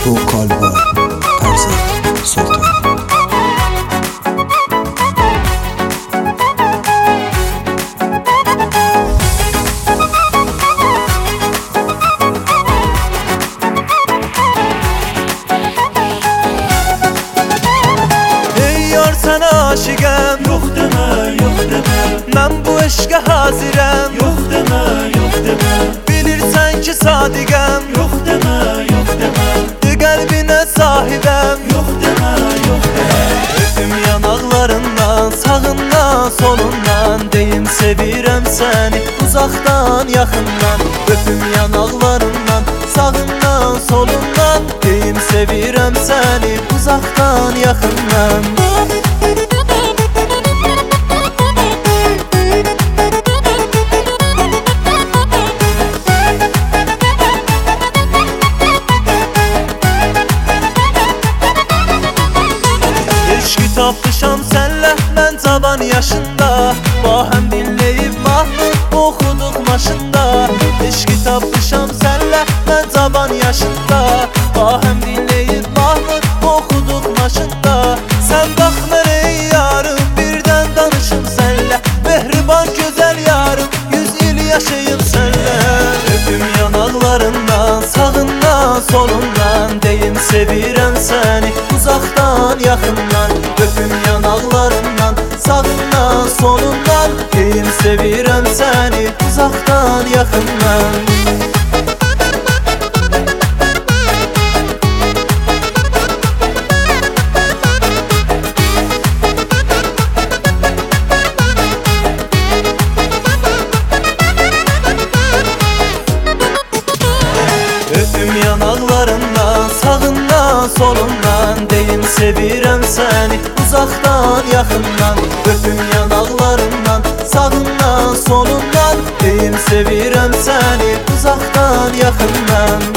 Bu kalba Perzat Sultan. Ey yar sana aşıqəm, yox demə, yox demə. Mən bu eşqə hazirəm, yox demə, yox demə. Bilirsən ki sadiqəm, yox demə, yox demə. Qəlbinə sahibəm, yox demə, yox demə. Öpüm yanaqlarından, sağından, solundan. Deyim sevirəm səni, uzaqdan, yaxından. Öpüm yanaqlarından, sağından, solundan. Deyim sevirəm səni, uzaqdan, yaxından. Tapmışam sənlə mən cavan yaşında. Bahəm dinləyib mahnı oxuduq maşında. Eşqi tapmışam sənlə mən cavan yaşında. Bahəm dinləyib mahnı oxuduq maşında. Sən baxmır ey yarım, birdən danışım sənlə. Mehriban gözəl yarım, 100 il yaşayım sənlə. Öpüm yanaqlarından, sağından, solundan. Deyim sevirəm səni, uzaqdan, yaxından. Öpüm yanaqlarından, sağından, solundan. Deyim sevirəm səni, uzaqdan, yaxından. Öpüm yanaqlarından, sağından, solundan. Deyim sevirəm səni, uzaqdan, yaxından. Öpüm yanaqlarından, sağından, solundan. Deyim sevirəm səni, uzaqdan, yaxından.